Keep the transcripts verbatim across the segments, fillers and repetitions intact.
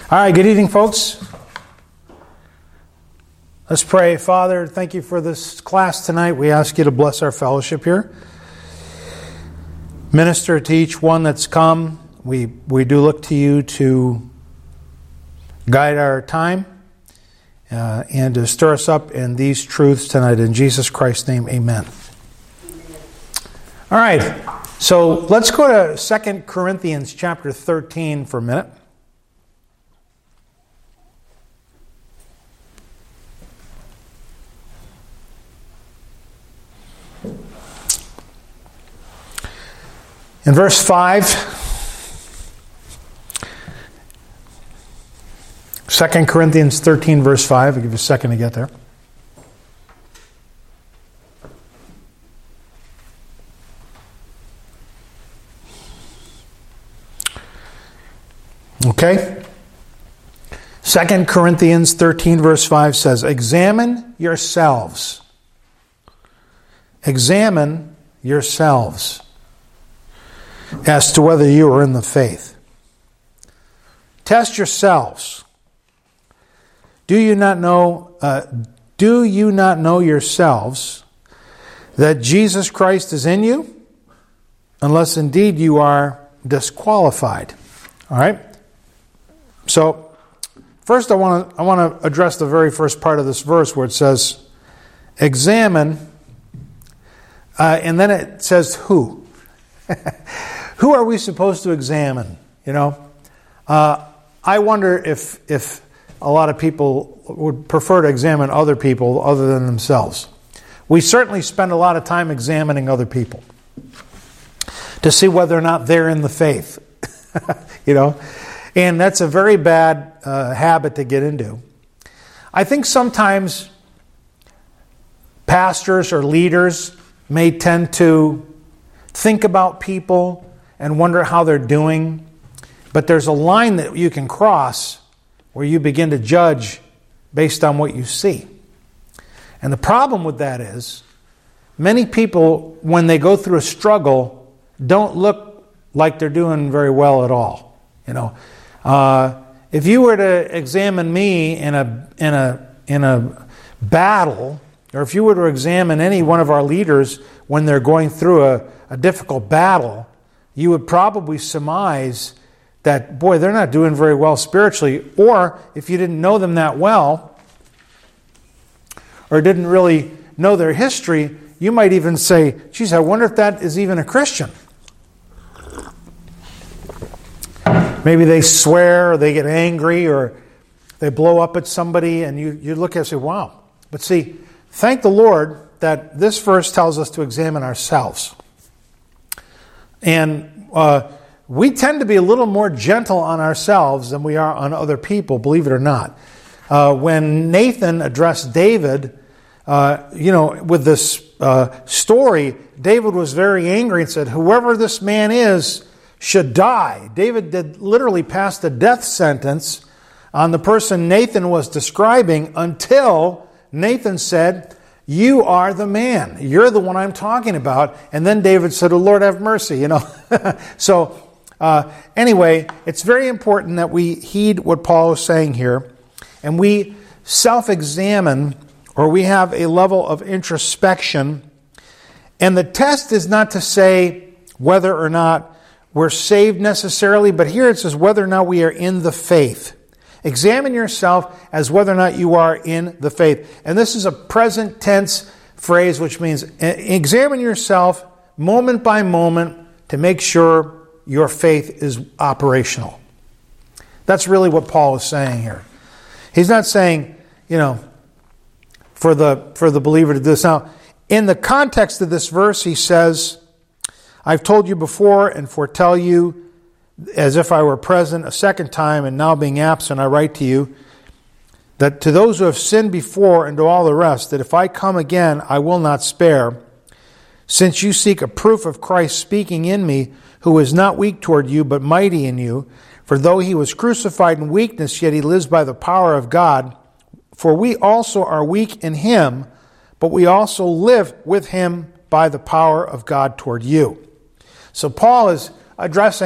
All right, good evening, folks. Let's pray. Father, thank you for this class tonight. We ask you to bless our fellowship here. Minister to each one that's come. We, we do look to you to guide our time uh, and to stir us up in these truths tonight. In Jesus Christ's name, amen. All right, so let's go to Second Corinthians chapter thirteen for a minute. In verse five, Second Corinthians thirteen, verse five. I'll give you a second to get there. Okay? Second Corinthians thirteen, verse five says, Examine yourselves. Examine yourselves as to whether you are in the faith. Test yourselves. Do you not know, uh, do you not know yourselves that Jesus Christ is in you? Unless indeed you are disqualified. All right? So, first I want to I want to address the very first part of this verse where it says, examine, uh, and then it says who. Who are we supposed to examine? You know, uh, I wonder if if a lot of people would prefer to examine other people other than themselves. We certainly spend a lot of time examining other people to see whether or not they're in the faith. You know, and that's a very bad uh, habit to get into. I think sometimes pastors or leaders may tend to think about people and wonder how they're doing. But there's a line that you can cross where you begin to judge based on what you see. And the problem with that is, many people, when they go through a struggle, don't look like they're doing very well at all. You know, uh, if you were to examine me in a in a in a battle, or if you were to examine any one of our leaders when they're going through a, a difficult battle, you would probably surmise that, boy, they're not doing very well spiritually. Or if you didn't know them that well, or didn't really know their history, you might even say, geez, I wonder if that is even a Christian. Maybe they swear, or they get angry, or they blow up at somebody, and you, you look at it and say, wow. But see, thank the Lord that this verse tells us to examine ourselves. And uh, we tend to be a little more gentle on ourselves than we are on other people, believe it or not. Uh, when Nathan addressed David, uh, you know, with this uh, story, David was very angry and said, whoever this man is should die. David did literally pass the death sentence on the person Nathan was describing until Nathan said, you are the man. You're the one I'm talking about. And then David said, oh, Lord, have mercy. You know. so uh, anyway, it's very important that we heed what Paul is saying here. And we self-examine, or we have a level of introspection. And the test is not to say whether or not we're saved necessarily, but here it says whether or not we are in the faith. Examine yourself as whether or not you are in the faith. And this is a present tense phrase, which means examine yourself moment by moment to make sure your faith is operational. That's really what Paul is saying here. He's not saying, you know, for the for the believer to do this. Now, in the context of this verse, he says, I've told you before and foretell you, as if I were present a second time, and now being absent, I write to you, that to those who have sinned before and to all the rest, that if I come again, I will not spare, since you seek a proof of Christ speaking in me, who is not weak toward you, but mighty in you. For though he was crucified in weakness, yet he lives by the power of God. For we also are weak in him, but we also live with him by the power of God toward you. So Paul is addressing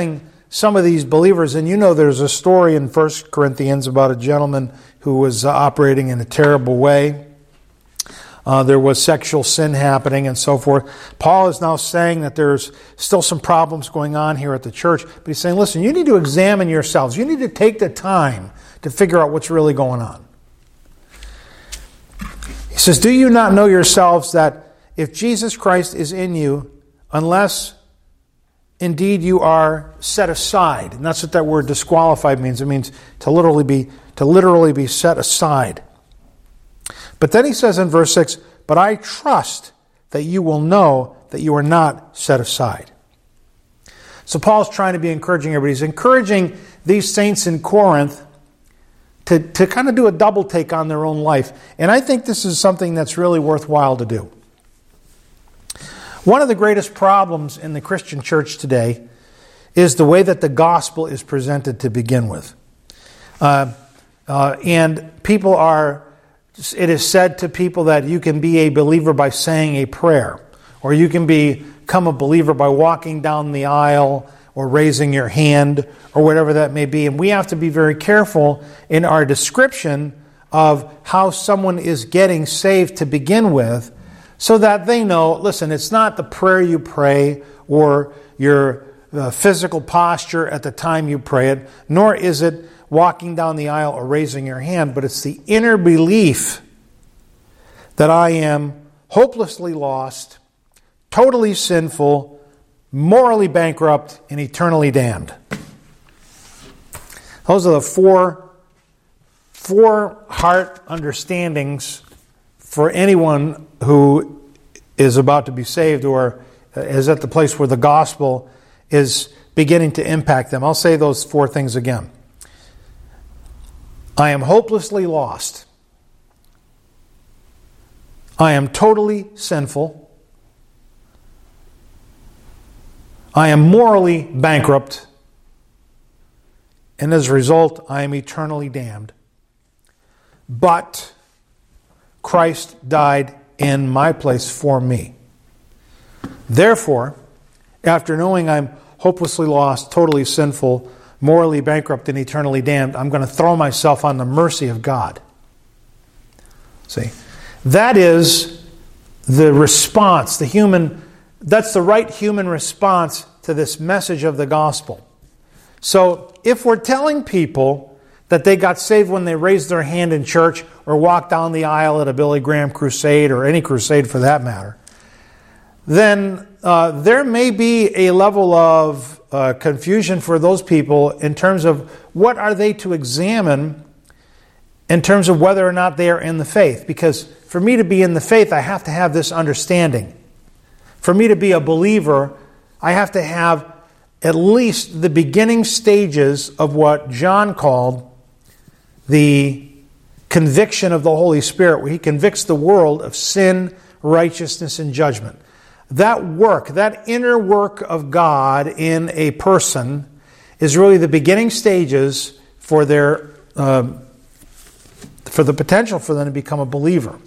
some of these believers, and you know there's a story in First Corinthians about a gentleman who was uh, operating in a terrible way. Uh, there was sexual sin happening and so forth. Paul is now saying that there's still some problems going on here at the church, but he's saying, listen, you need to examine yourselves. You need to take the time to figure out what's really going on. He says, do you not know yourselves that if Jesus Christ is in you, unless indeed you are set aside, and that's what that word disqualified means. It means to literally be to literally be set aside. But then he says in verse six, but I trust that you will know that you are not set aside. So Paul's trying to be encouraging everybody. He's encouraging these saints in Corinth to, to kind of do a double take on their own life. And I think this is something that's really worthwhile to do. One of the greatest problems in the Christian church today is the way that the gospel is presented to begin with. Uh, uh, and people are, it is said to people that you can be a believer by saying a prayer, or you can become a believer by walking down the aisle or raising your hand or whatever that may be. And we have to be very careful in our description of how someone is getting saved to begin with, so that they know, listen, it's not the prayer you pray or your uh, physical posture at the time you pray it, nor is it walking down the aisle or raising your hand, but it's the inner belief that I am hopelessly lost, totally sinful, morally bankrupt, and eternally damned. Those are the four, four heart understandings for anyone who is about to be saved or is at the place where the gospel is beginning to impact them. I'll say those four things again. I am hopelessly lost. I am totally sinful. I am morally bankrupt. And as a result, I am eternally damned. But Christ died in my place for me. Therefore, after knowing I'm hopelessly lost, totally sinful, morally bankrupt, and eternally damned, I'm going to throw myself on the mercy of God. See, that is the response, the human, that's the right human response to this message of the gospel. So, if we're telling people that they got saved when they raised their hand in church or walked down the aisle at a Billy Graham crusade or any crusade for that matter, then uh, there may be a level of uh, confusion for those people in terms of what are they to examine in terms of whether or not they are in the faith. Because for me to be in the faith, I have to have this understanding. For me to be a believer, I have to have at least the beginning stages of what John called the conviction of the Holy Spirit, where He convicts the world of sin, righteousness, and judgment. That work, that inner work of God in a person is really the beginning stages for their uh, for the potential for them to become a believer.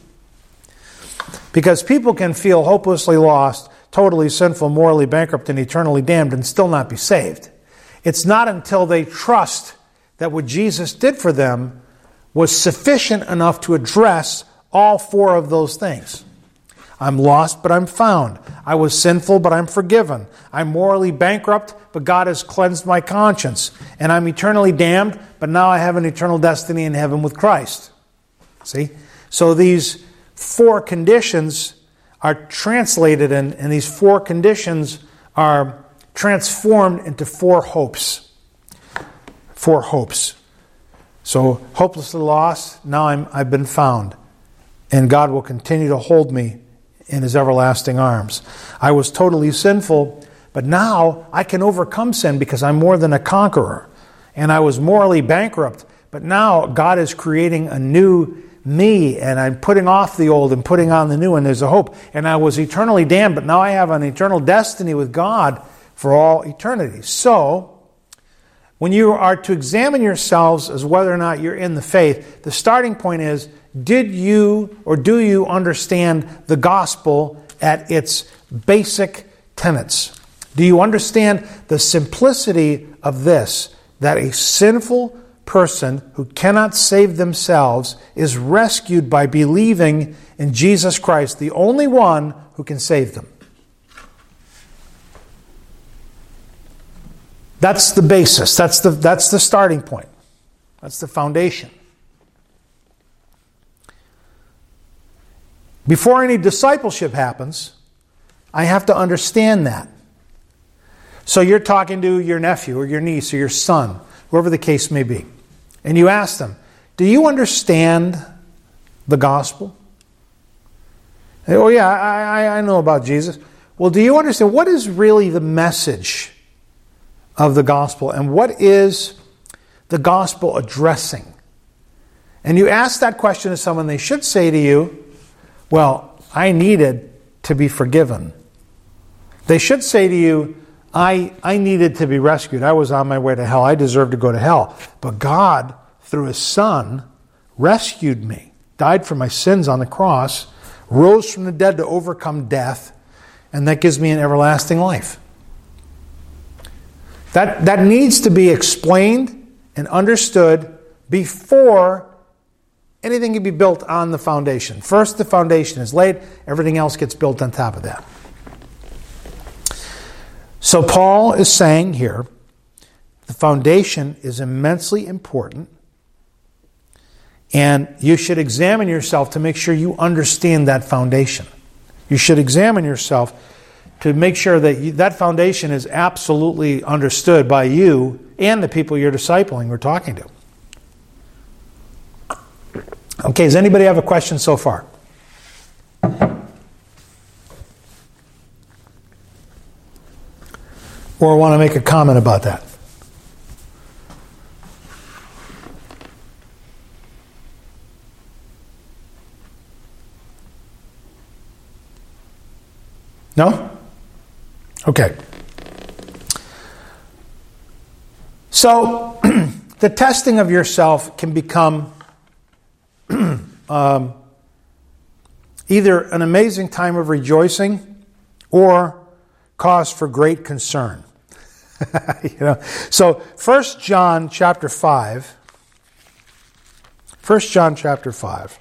Because people can feel hopelessly lost, totally sinful, morally bankrupt, and eternally damned and still not be saved. It's not until they trust that what Jesus did for them was sufficient enough to address all four of those things. I'm lost, but I'm found. I was sinful, but I'm forgiven. I'm morally bankrupt, but God has cleansed my conscience. And I'm eternally damned, but now I have an eternal destiny in heaven with Christ. See? So these four conditions are translated, and, and these four conditions are transformed into four hopes. Four hopes. So, hopelessly lost, now I'm, I've been found. And God will continue to hold me in His everlasting arms. I was totally sinful, but now I can overcome sin because I'm more than a conqueror. And I was morally bankrupt, but now God is creating a new me, and I'm putting off the old and putting on the new, and there's a hope. And I was eternally damned, but now I have an eternal destiny with God for all eternity. So, when you are to examine yourselves as whether or not you're in the faith, the starting point is, did you or do you understand the gospel at its basic tenets? Do you understand the simplicity of this? That a sinful person who cannot save themselves is rescued by believing in Jesus Christ, the only one who can save them. That's the basis. That's the, that's the starting point. That's the foundation. Before any discipleship happens, I have to understand that. So you're talking to your nephew or your niece or your son, whoever the case may be, and you ask them, do you understand the gospel? They, oh yeah, I, I, I know about Jesus. Well, do you understand what is really the message of the gospel, and what is the gospel addressing? And you ask that question to someone, they should say to you, well, I needed to be forgiven. They should say to you, I, I needed to be rescued. I was on my way to hell. I deserved to go to hell. But God, through His Son, rescued me, died for my sins on the cross, rose from the dead to overcome death, and that gives me an everlasting life. That, that needs to be explained and understood before anything can be built on the foundation. First, the foundation is laid. Everything else gets built on top of that. So Paul is saying here, the foundation is immensely important, and you should examine yourself to make sure you understand that foundation. You should examine yourself to make sure that you, that foundation is absolutely understood by you and the people you're discipling or talking to. Okay, does anybody have a question so far? Or want to make a comment about that? No? Okay. So, the testing of yourself can become um, either an amazing time of rejoicing or cause for great concern. you know, so First John chapter five. First John chapter five.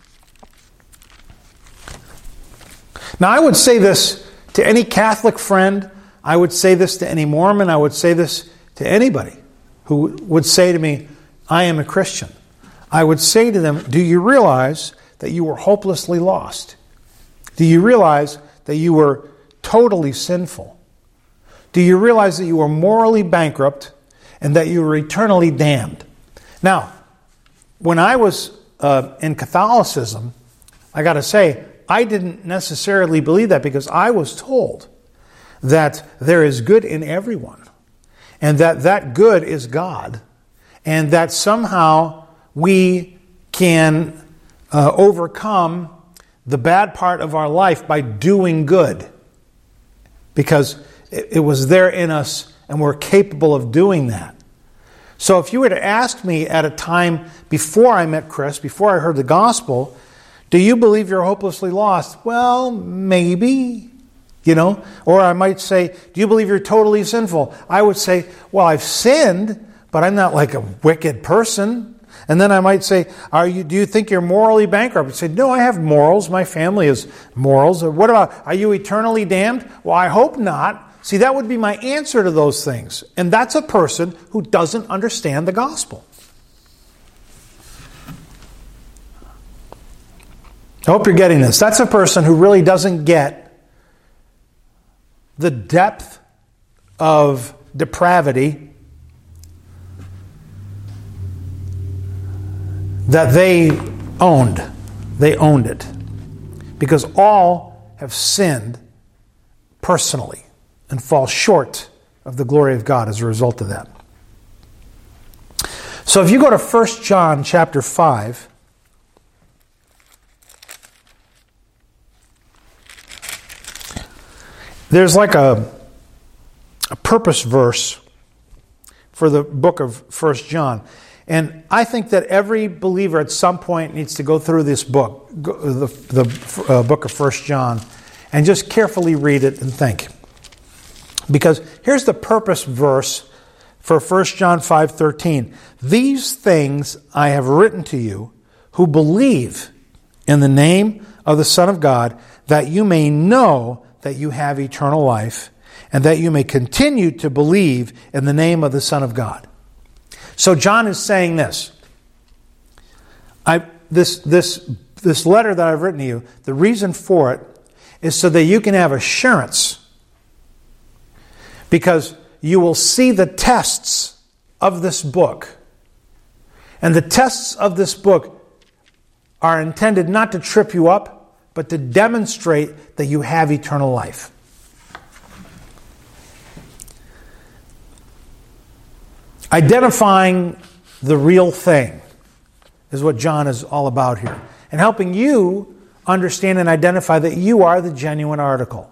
Now, I would say this to any Catholic friend. I would say this to any Mormon. I would say this to anybody who would say to me, I am a Christian. I would say to them, do you realize that you were hopelessly lost? Do you realize that you were totally sinful? Do you realize that you were morally bankrupt and that you were eternally damned? Now, when I was uh, in Catholicism, I got to say, I didn't necessarily believe that because I was told that there is good in everyone and that that good is God and that somehow we can uh, overcome the bad part of our life by doing good because it, it was there in us and we're capable of doing that. So if you were to ask me at a time before I met Chris, before I heard the gospel, do you believe you're hopelessly lost? Well, maybe, you know. Or I might say, do you believe you're totally sinful? I would say, well, I've sinned, but I'm not like a wicked person. And then I might say, are you? Do you think you're morally bankrupt? I'd say, no, I have morals. My family has morals. Or what about, are you eternally damned? Well, I hope not. See, that would be my answer to those things. And that's a person who doesn't understand the gospel. I hope you're getting this. That's a person who really doesn't get the depth of depravity that they owned. They owned it. Because all have sinned personally and fall short of the glory of God as a result of that. So if you go to First John chapter five, there's like a, a purpose verse for the book of First John. And I think that every believer at some point needs to go through this book, the, the uh, book of First John, and just carefully read it and think. Because here's the purpose verse for First John five thirteen. These things I have written to you who believe in the name of the Son of God, that you may know that you have eternal life, and that you may continue to believe in the name of the Son of God. So John is saying this. I this this this letter that I've written to you, the reason for it is so that you can have assurance, because you will see the tests of this book. And the tests of this book are intended not to trip you up, but to demonstrate that you have eternal life. Identifying the real thing is what John is all about here. And helping you understand and identify that you are the genuine article.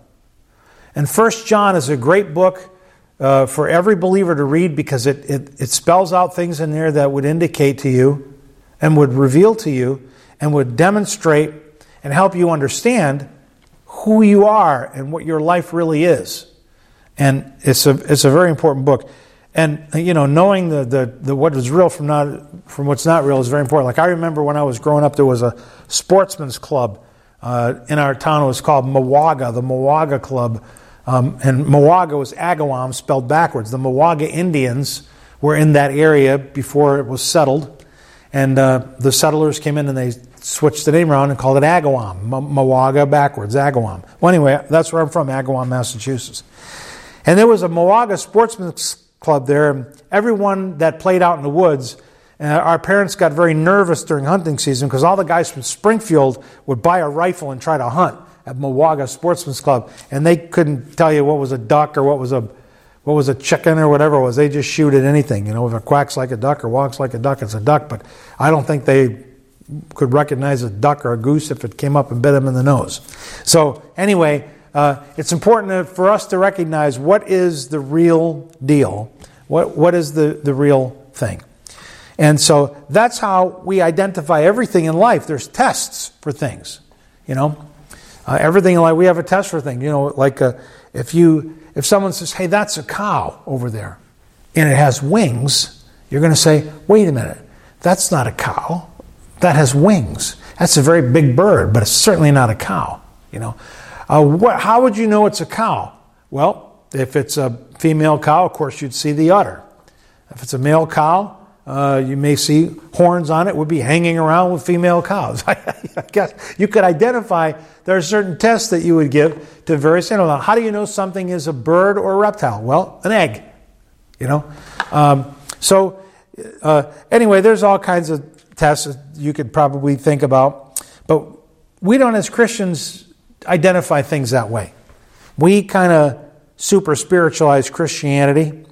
And First John is a great book uh, for every believer to read, because it, it, it spells out things in there that would indicate to you and would reveal to you and would demonstrate and help you understand who you are and what your life really is. And it's a it's a very important book. And you know, knowing the, the, the what is real from not from what's not real is very important. Like I remember when I was growing up, there was a sportsman's club uh, in our town. It was called Mowaga, the Mowaga Club. Um, and Mowaga was Agawam spelled backwards. The Mowaga Indians were in that area before it was settled. And uh, the settlers came in and they switched the name around and called it Agawam. M- Mowaga backwards, Agawam. Well, anyway, that's where I'm from, Agawam, Massachusetts. And there was a Mowaga Sportsman's Club there. And everyone that played out in the woods, uh, our parents got very nervous during hunting season, because all the guys from Springfield would buy a rifle and try to hunt at Mowaga Sportsman's Club. And they couldn't tell you what was a duck or what was a what was a chicken or whatever it was. They just shoot at anything. You know, if it quacks like a duck or walks like a duck, it's a duck. But I don't think they could recognize a duck or a goose if it came up and bit them in the nose. So anyway, uh, it's important for us to recognize what is the real deal. What what is the, the real thing. And so that's how we identify everything in life. There's tests for things, you know. Uh, everything in life, we have a test for things. You know, like uh, if you if someone says, hey, that's a cow over there, and it has wings, you're going to say, wait a minute, that's not a cow. That has wings. That's a very big bird, but it's certainly not a cow. You know, uh, what? How would you know it's a cow? Well, if it's a female cow, of course, you'd see the udder. If it's a male cow, uh, you may see horns on it would be hanging around with female cows. I guess you could identify. There are certain tests that you would give to various animals. How do you know something is a bird or a reptile? Well, an egg. You know. Um, so uh, anyway, there's all kinds of tests you could probably think about, but we don't, as Christians, identify things that way. We kind of super spiritualize Christianity,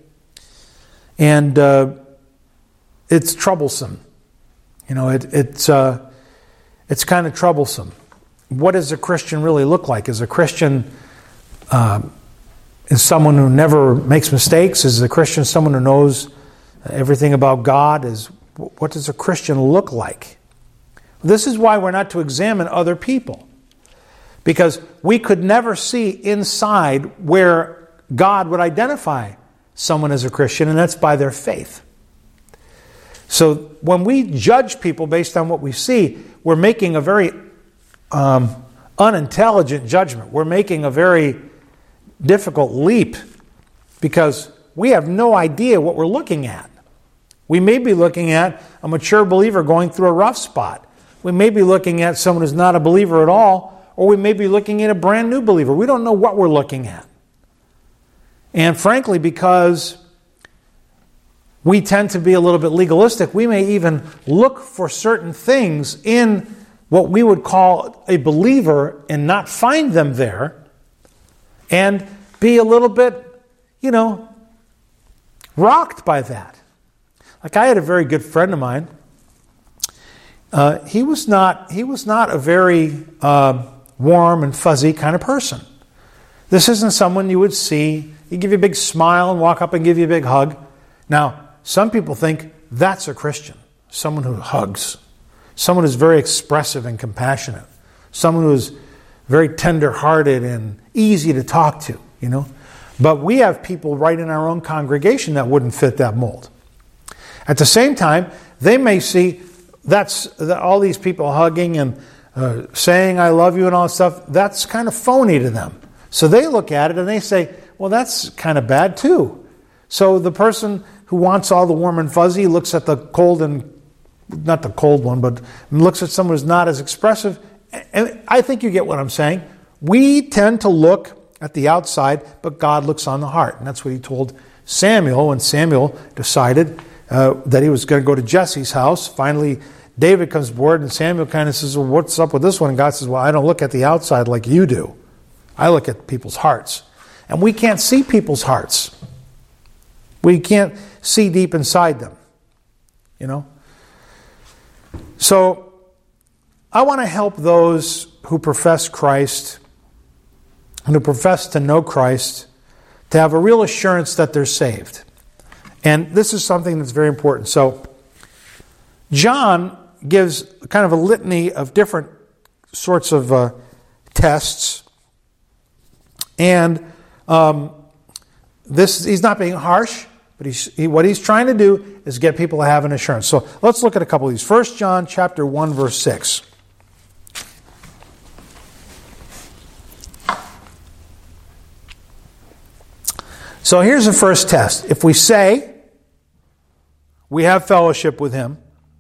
and uh, it's troublesome. You know, it, it's uh, it's kind of troublesome. What does a Christian really look like? Is a Christian uh, is someone who never makes mistakes? Is a Christian someone who knows everything about God? Is what does a Christian look like? This is why we're not to examine other people, because we could never see inside where God would identify someone as a Christian, and that's by their faith. So when we judge people based on what we see, we're making a very um, unintelligent judgment. We're making a very difficult leap, because we have no idea what we're looking at. We may be looking at a mature believer going through a rough spot. We may be looking at someone who's not a believer at all, or we may be looking at a brand new believer. We don't know what we're looking at. And frankly, because we tend to be a little bit legalistic, we may even look for certain things in what we would call a believer and not find them there, and be a little bit, you know, rocked by that. Like I had a very good friend of mine. Uh, he was not he was not a very uh, warm and fuzzy kind of person. This isn't someone you would see. He'd give you a big smile and walk up and give you a big hug. Now, some people think that's a Christian. Someone who hugs. Someone who's very expressive and compassionate. Someone who's very tender-hearted and easy to talk to, you know. But we have people right in our own congregation that wouldn't fit that mold. At the same time, they may see that's all these people hugging and uh, saying I love you and all that stuff. That's kind of phony to them. So they look at it and they say, well, that's kind of bad too. So the person who wants all the warm and fuzzy looks at the cold and, not the cold one, but looks at someone who's not as expressive. And I think you get what I'm saying. We tend to look at the outside, but God looks on the heart. And that's what he told Samuel when Samuel decided uh, that he was going to go to Jesse's house. Finally, David comes aboard and Samuel kind of says, well, what's up with this one? And God says, well, I don't look at the outside like you do. I look at people's hearts. And we can't see people's hearts. We can't see deep inside them. You know? So, I want to help those who profess Christ and who profess to know Christ to have a real assurance that they're saved. And this is something that's very important. So, John gives kind of a litany of different sorts of uh, tests. And um, this he's not being harsh, but he's, he, what he's trying to do is get people to have an assurance. So let's look at a couple of these. First John chapter one, verse six. So here's the first test. If we say we have fellowship with him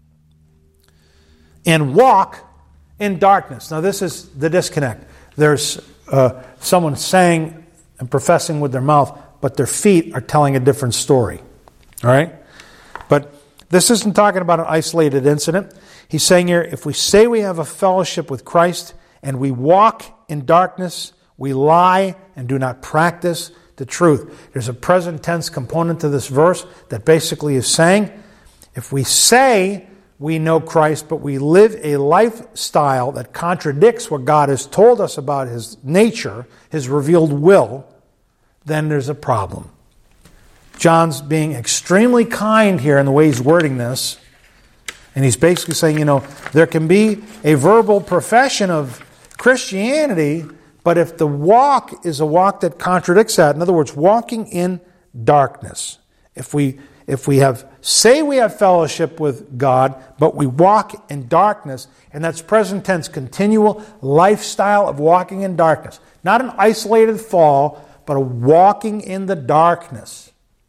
and walk in darkness. Now this is the disconnect. There's uh, someone saying and professing with their mouth, but their feet are telling a different story. All right? But this isn't talking about an isolated incident. He's saying here, if we say we have a fellowship with Christ and we walk in darkness, we lie and do not practice the truth. There's a present tense component to this verse that basically is saying, if we say we know Christ, but we live a lifestyle that contradicts what God has told us about his nature, his revealed will, then there's a problem. John's being extremely kind here in the way he's wording this. And he's basically saying, you know, there can be a verbal profession of Christianity, but if the walk is a walk that contradicts that, in other words, walking in darkness, if we if we have say we have fellowship with God, but we walk in darkness, and that's present tense, continual lifestyle of walking in darkness, not an isolated fall, but a walking in the darkness.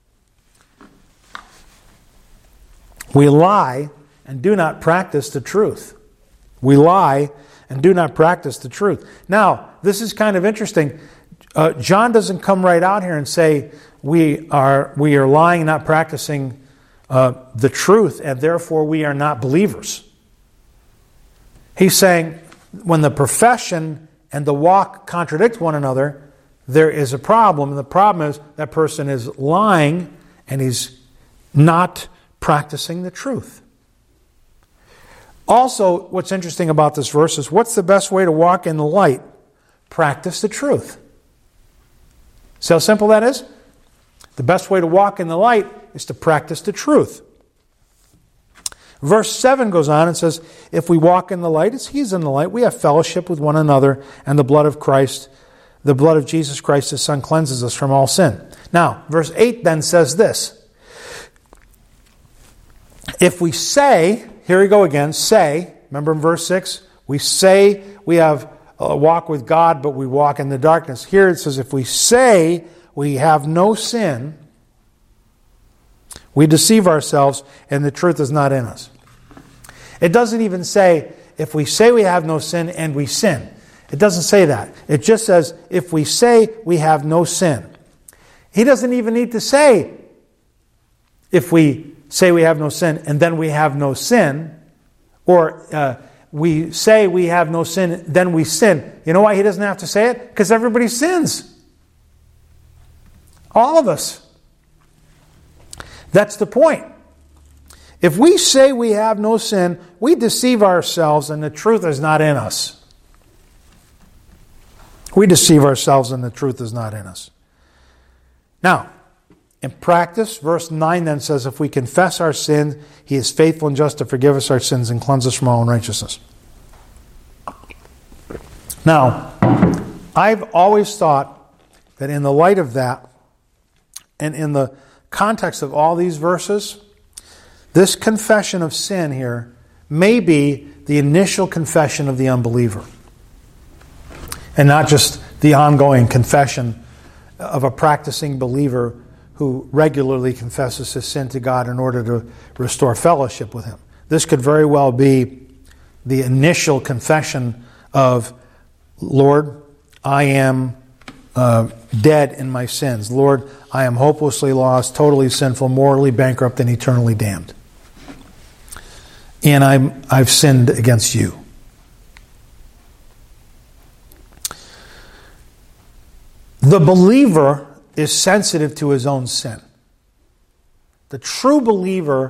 We lie and do not practice the truth. We lie and do not practice the truth. Now, this is kind of interesting. Uh, John doesn't come right out here and say we are we are lying, not practicing uh, the truth, and therefore we are not believers. He's saying when the profession and the walk contradict one another, there is a problem. And the problem is that person is lying and he's not practicing the truth. Also, what's interesting about this verse is what's the best way to walk in the light? Practice the truth. See how simple that is? The best way to walk in the light is to practice the truth. Verse seven goes on and says, if we walk in the light as he is in the light, we have fellowship with one another, and the blood of Christ, the blood of Jesus Christ, his Son, cleanses us from all sin. Now, verse eight then says this. If we say, here we go again, say, remember in verse six, we say we have a walk with God, but we walk in the darkness. Here it says, if we say we have no sin, we deceive ourselves and the truth is not in us. It doesn't even say, if we say we have no sin and we sin. It doesn't say that. It just says, if we say we have no sin. He doesn't even need to say, if we say we have no sin and then we have no sin, or uh, we say we have no sin, then we sin. You know why he doesn't have to say it? Because everybody sins. All of us. That's the point. If we say we have no sin, we deceive ourselves and the truth is not in us. We deceive ourselves and the truth is not in us. Now, in practice, verse nine then says, if we confess our sin, he is faithful and just to forgive us our sins and cleanse us from all unrighteousness. Now, I've always thought that in the light of that, and in the context of all these verses, this confession of sin here may be the initial confession of the unbeliever, and not just the ongoing confession of a practicing believer who regularly confesses his sin to God in order to restore fellowship with Him. This could very well be the initial confession of, Lord, I am uh, dead in my sins. Lord, I am hopelessly lost, totally sinful, morally bankrupt, and eternally damned. And I'm, I've sinned against you. The believer is sensitive to his own sin. The true believer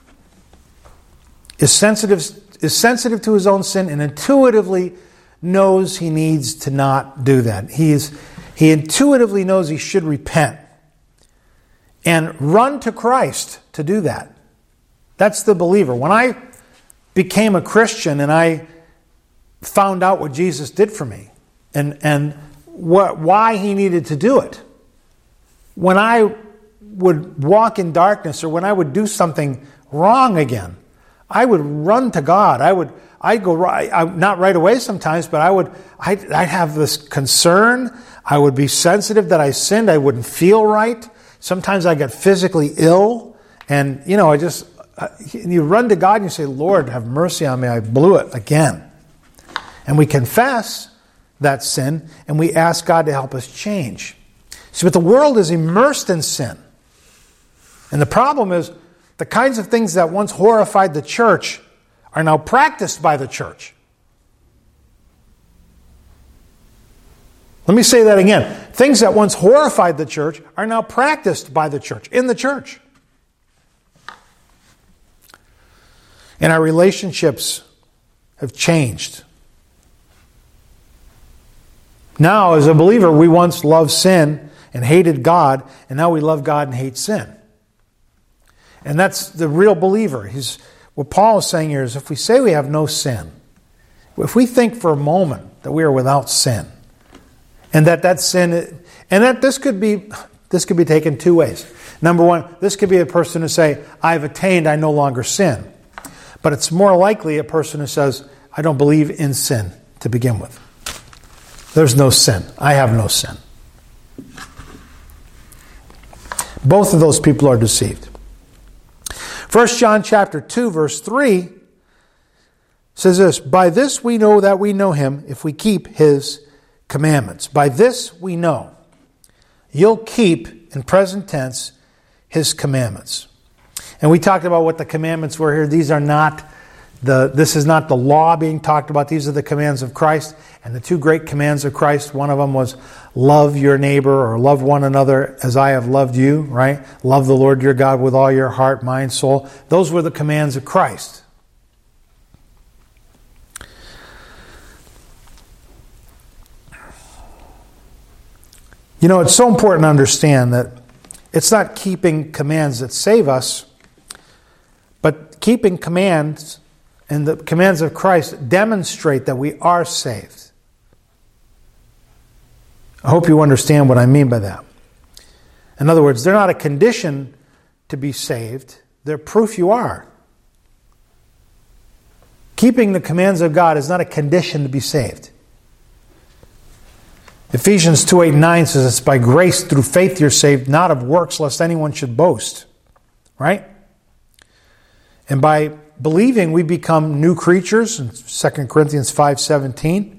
is sensitive, is sensitive to his own sin and intuitively knows he needs to not do that. He is, he intuitively knows he should repent and run to Christ to do that. That's the believer. When I became a Christian and I found out what Jesus did for me and, and what, why He needed to do it, when I would walk in darkness or when I would do something wrong again, I would run to God. I would, I'd go right, I, not right away sometimes, but I would, I'd, I'd have this concern. I would be sensitive that I sinned. I wouldn't feel right. Sometimes I got physically ill, and you know, I just, uh, you run to God and you say, Lord, have mercy on me. I blew it again, and we confess that sin and we ask God to help us change. See, but the world is immersed in sin. And the problem is, the kinds of things that once horrified the church are now practiced by the church. Let me say that again. Things that once horrified the church are now practiced by the church, in the church. And our relationships have changed. Now, as a believer, we once loved sin and hated God, and now we love God and hate sin. And that's the real believer. He's, what Paul is saying here is, if we say we have no sin, if we think for a moment that we are without sin, and that that sin, and that this could be, this could be taken two ways. Number one, this could be a person who say, I've attained, I no longer sin. But it's more likely a person who says, I don't believe in sin to begin with. There's no sin. I have no sin. Both of those people are deceived. First John chapter two, verse three says this, by this we know that we know Him if we keep His commandments. By this we know. You'll keep, in present tense, His commandments. And we talked about what the commandments were here. These are not the, this is not the law being talked about. These are the commands of Christ. And the two great commands of Christ, one of them was love your neighbor or love one another as I have loved you, right? Love the Lord your God with all your heart, mind, soul. Those were the commands of Christ. You know, it's so important to understand that it's not keeping commands that save us, but keeping commands and the commands of Christ demonstrate that we are saved. I hope you understand what I mean by that. In other words, they're not a condition to be saved. They're proof you are. Keeping the commands of God is not a condition to be saved. Ephesians two, eight, and nine says it's by grace through faith you're saved, not of works, lest anyone should boast. Right? And by believing we become new creatures in Second Corinthians five seventeen.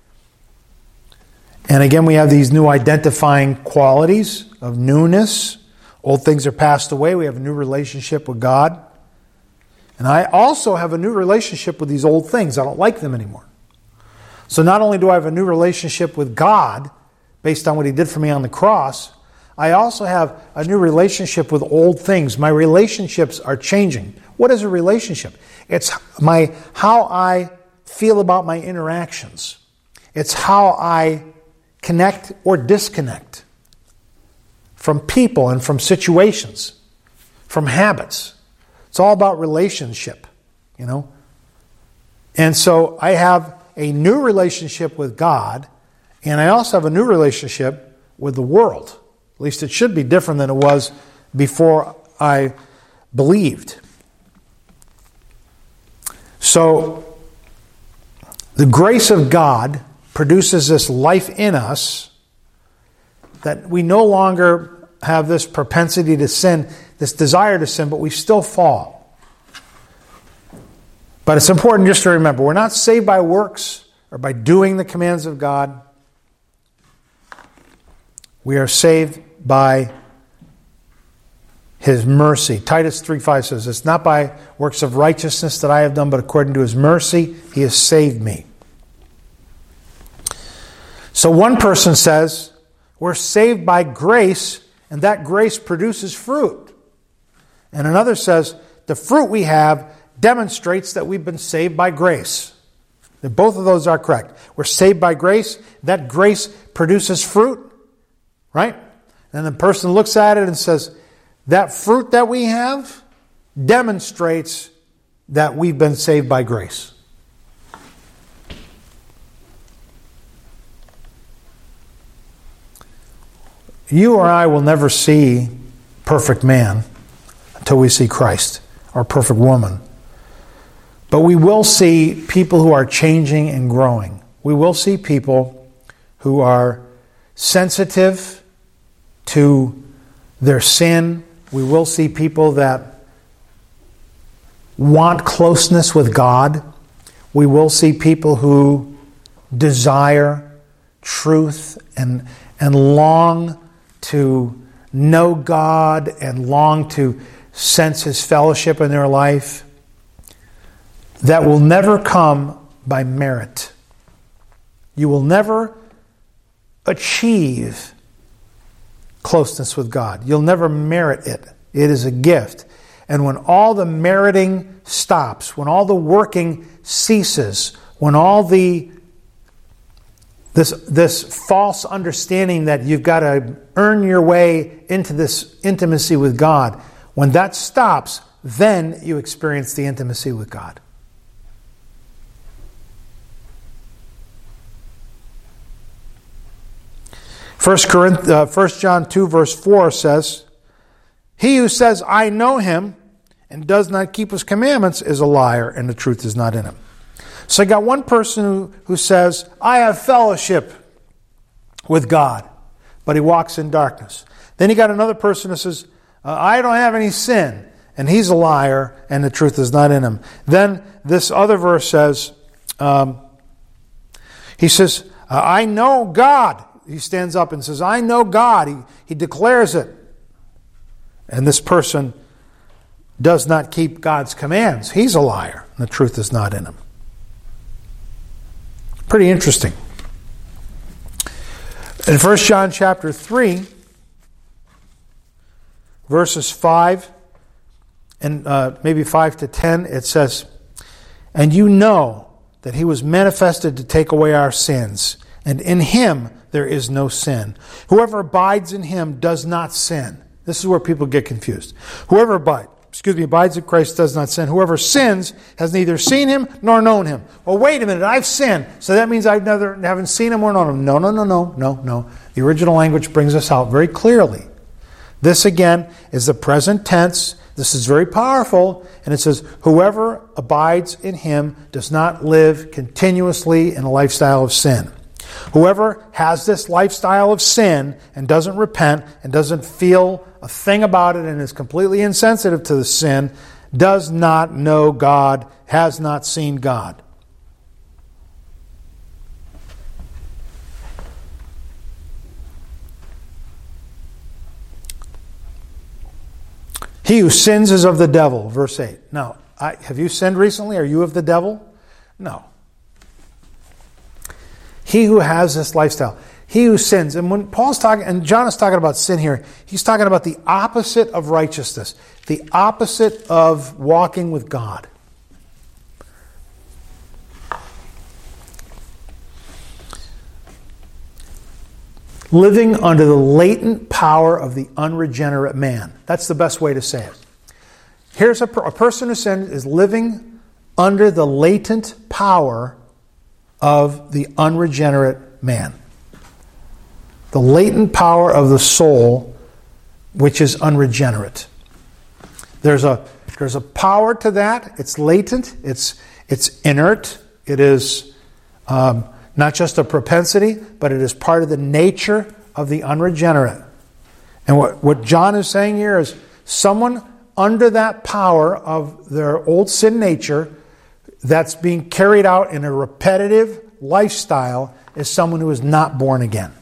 And again, we have these new identifying qualities of newness. Old things are passed away. We have a new relationship with God. And I also have a new relationship with these old things. I don't like them anymore. So not only do I have a new relationship with God based on what He did for me on the cross, I also have a new relationship with old things. My relationships are changing. What is a relationship? It's my how I feel about my interactions. It's how I connect or disconnect from people and from situations, from habits. It's all about relationship, you know. And so I have a new relationship with God, and I also have a new relationship with the world. At least it should be different than it was before I believed. So, the grace of God produces this life in us that we no longer have this propensity to sin, this desire to sin, but we still fall. But it's important just to remember, we're not saved by works or by doing the commands of God. We are saved by His mercy. Titus three five says, it's not by works of righteousness that I have done, but according to His mercy, He has saved me. So one person says, we're saved by grace, and that grace produces fruit. And another says, the fruit we have demonstrates that we've been saved by grace. Both of those are correct. We're saved by grace. That grace produces fruit. Right? And the person looks at it and says, that fruit that we have demonstrates that we've been saved by grace. You or I will never see perfect man until we see Christ, or perfect woman. But we will see people who are changing and growing. We will see people who are sensitive to their sin. We will see people that want closeness with God. We will see people who desire truth and, and long to know God and long to sense His fellowship in their life. That will never come by merit. You will never achieve closeness with God. You'll never merit it. It is a gift. And when all the meriting stops, when all the working ceases, when all the this this false understanding that you've got to earn your way into this intimacy with God, when that stops, then you experience the intimacy with God. First John two verse four says, he who says, I know Him, and does not keep His commandments is a liar, and the truth is not in him. So I got one person who, who says, I have fellowship with God, but he walks in darkness. Then you got another person who says, uh, I don't have any sin, and he's a liar, and the truth is not in him. Then this other verse says, um, he says, uh, I know God. He stands up and says, I know God. He, he declares it. And this person does not keep God's commands. He's a liar, and the truth is not in him. Pretty interesting. In First John chapter three, verses five and uh, maybe five to ten, it says, and you know that He was manifested to take away our sins, and in Him there is no sin. Whoever abides in Him does not sin. This is where people get confused. Whoever abides, excuse me, abides in Christ does not sin. Whoever sins has neither seen Him nor known Him. Well, wait a minute, I've sinned, so that means I've never haven't seen Him or known Him. No, no, no, no, no, no. The original language brings us out very clearly. This again is the present tense. This is very powerful, and it says, whoever abides in Him does not live continuously in a lifestyle of sin. Whoever has this lifestyle of sin and doesn't repent and doesn't feel a thing about it and is completely insensitive to the sin does not know God, has not seen God. He who sins is of the devil, verse eight. Now, I, have you sinned recently? Are you of the devil? No. He who has this lifestyle, he who sins, and when Paul's talking, and John is talking about sin here, he's talking about the opposite of righteousness, the opposite of walking with God. Living under the latent power of the unregenerate man. That's the best way to say it. Here's a, per- a person who sins is living under the latent power of the unregenerate man. The latent power of the soul which is unregenerate. There's a there's a power to that. It's latent. It's it's inert. It is um, not just a propensity, but it is part of the nature of the unregenerate. And what, what John is saying here is someone under that power of their old sin nature that's being carried out in a repetitive lifestyle is someone who is not born again.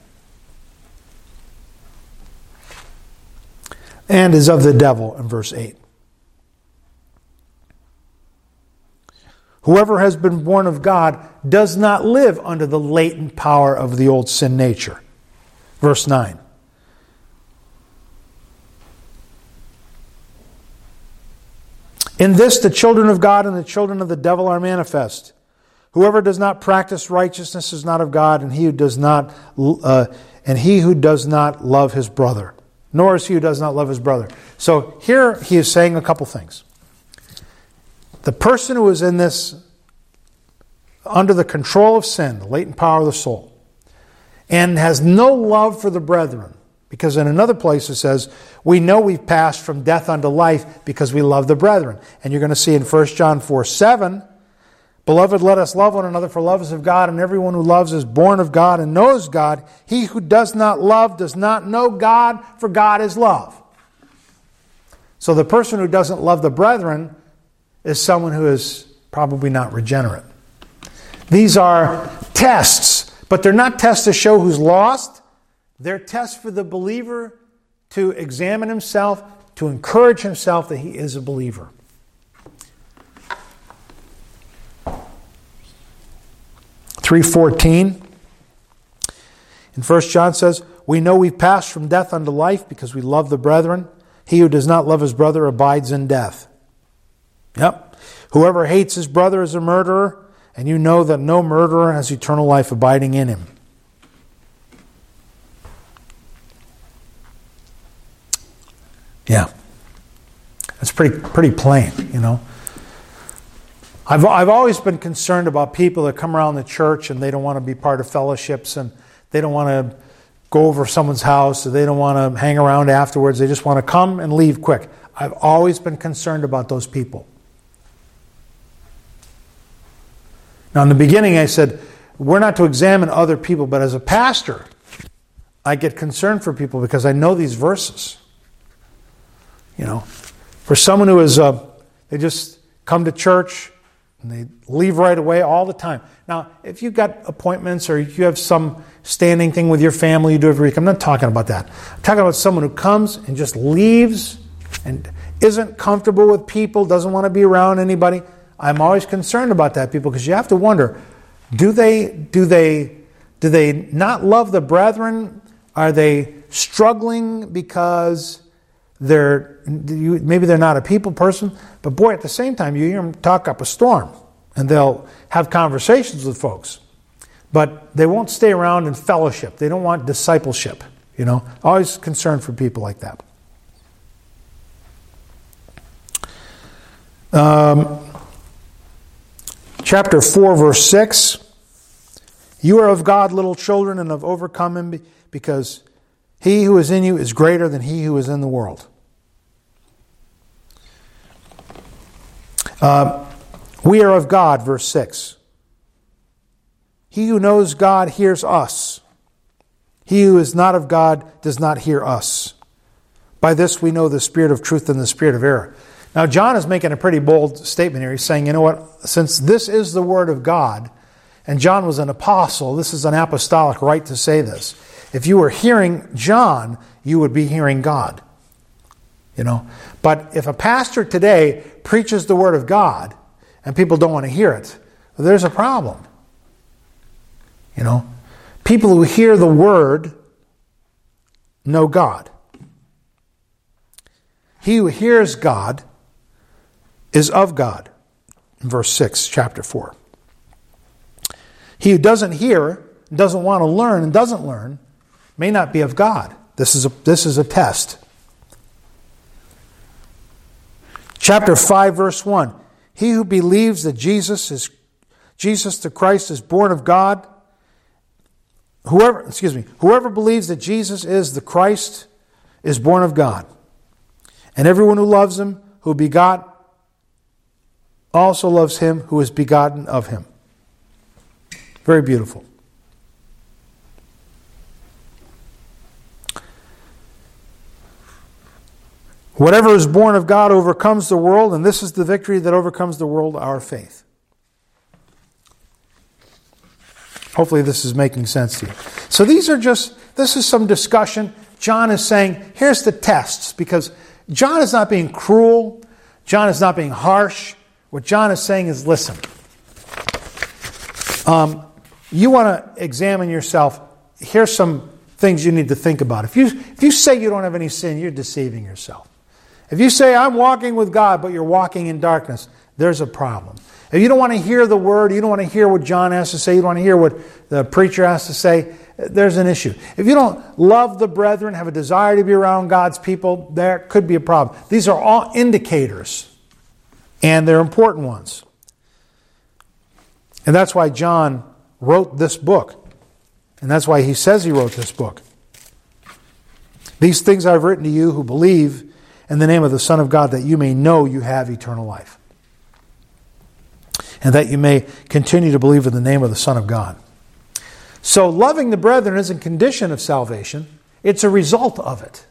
And is of the devil in verse eight. Whoever has been born of God does not live under the latent power of the old sin nature. Verse nine. In this the children of God and the children of the devil are manifest. Whoever does not practice righteousness is not of God, and he who does not uh, and he who does not love his brother, nor is he who does not love his brother. So here he is saying a couple things. The person who is in this under the control of sin, the latent power of the soul, and has no love for the brethren, because in another place it says, we know we've passed from death unto life because we love the brethren. And you're going to see in First John four seven, beloved, let us love one another, for love is of God, and everyone who loves is born of God and knows God. He who does not love does not know God, for God is love. So the person who doesn't love the brethren is someone who is probably not regenerate. These are tests, but they're not tests to show who's lost. They're tests for the believer to examine himself, to encourage himself that he is a believer. three fourteen in First John says, we know we've passed from death unto life because we love the brethren. He who does not love his brother abides in death. Yep. Whoever hates his brother is a murderer, and you know that no murderer has eternal life abiding in him. Yeah. That's pretty pretty plain, you know. I've I've always been concerned about people that come around the church and they don't want to be part of fellowships and they don't want to go over someone's house or they don't want to hang around afterwards. They just want to come and leave quick. I've always been concerned about those people. Now, in the beginning, I said, we're not to examine other people, but as a pastor, I get concerned for people because I know these verses. You know, for someone who is, uh, they just come to church and they leave right away all the time. Now, if you've got appointments or you have some standing thing with your family you do every week, I'm not talking about that. I'm talking about someone who comes and just leaves and isn't comfortable with people, doesn't want to be around anybody. I'm always concerned about that people because you have to wonder, do they do they do they not love the brethren? Are they struggling because they're maybe they're not a people person? But boy, at the same time, you hear them talk up a storm, and they'll have conversations with folks, but they won't stay around in fellowship. They don't want discipleship. You know, always concerned for people like that. Um. Chapter four, verse six. You are of God, little children, and have overcome him, because he who is in you is greater than he who is in the world. Uh, we are of God, verse six. He who knows God hears us. He who is not of God does not hear us. By this we know the spirit of truth and the spirit of error. Now, John is making a pretty bold statement here. He's saying, you know what, since this is the Word of God, and John was an apostle, this is an apostolic right to say this. If you were hearing John, you would be hearing God. You know, but if a pastor today preaches the Word of God, and people don't want to hear it, well, there's a problem. You know, people who hear the Word know God. He who hears God is of God. Verse six, chapter four. He who doesn't hear, doesn't want to learn, and doesn't learn, may not be of God. This is a, this is a test. Chapter five, verse one. He who believes that Jesus is Jesus the Christ is born of God, whoever, excuse me, whoever believes that Jesus is the Christ is born of God. And everyone who loves him, who begot, also loves him who is begotten of him. Very beautiful. Whatever is born of God overcomes the world, and this is the victory that overcomes the world, our faith. Hopefully this is making sense to you. So these are just, this is some discussion. John is saying, here's the tests, because John is not being cruel. John is not being harsh. What John is saying is, listen, um, you want to examine yourself. Here's some things you need to think about. If you, if you say you don't have any sin, you're deceiving yourself. If you say, I'm walking with God, but you're walking in darkness, there's a problem. If you don't want to hear the word, you don't want to hear what John has to say, you don't want to hear what the preacher has to say, there's an issue. If you don't love the brethren, have a desire to be around God's people, there could be a problem. These are all indicators, and they're important ones. And that's why John wrote this book. And that's why he says he wrote this book. These things I've written to you who believe in the name of the Son of God, that you may know you have eternal life. And that you may continue to believe in the name of the Son of God. So loving the brethren isn't a condition of salvation. It's a result of it.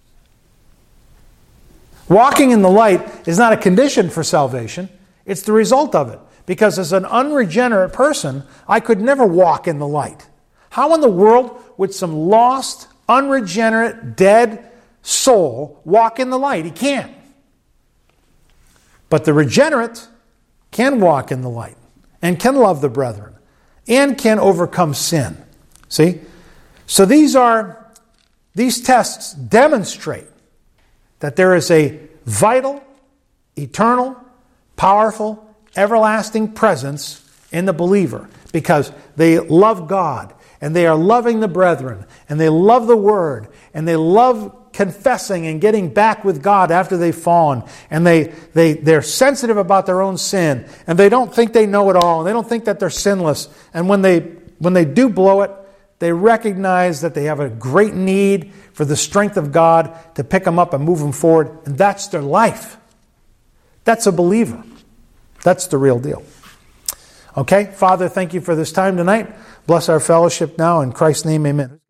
Walking in the light is not a condition for salvation. It's the result of it. Because as an unregenerate person, I could never walk in the light. How in the world would some lost, unregenerate, dead soul walk in the light? He can't. But the regenerate can walk in the light and can love the brethren and can overcome sin. See? So these are, these tests demonstrate that there is a vital, eternal, powerful, everlasting presence in the believer because they love God and they are loving the brethren and they love the Word and they love confessing and getting back with God after they've fallen. And they, they, they're sensitive about their own sin. And they don't think they know it all. And they don't think that they're sinless. And when they, when they do blow it, they recognize that they have a great need for the strength of God to pick them up and move them forward. And that's their life. That's a believer. That's the real deal. Okay, Father, thank you for this time tonight. Bless our fellowship now. In Christ's name, amen.